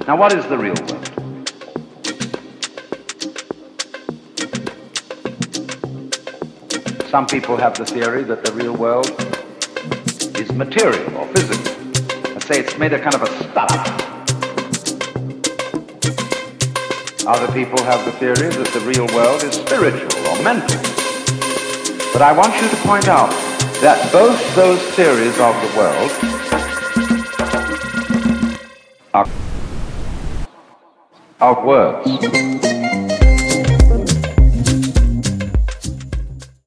Now, what is the real world? Some people have the theory that the real world is material or physical. They say it's made of kind of a stuff. Other people have the theory that the real world is spiritual or mental. But I want you to point out that both those theories of the world are words.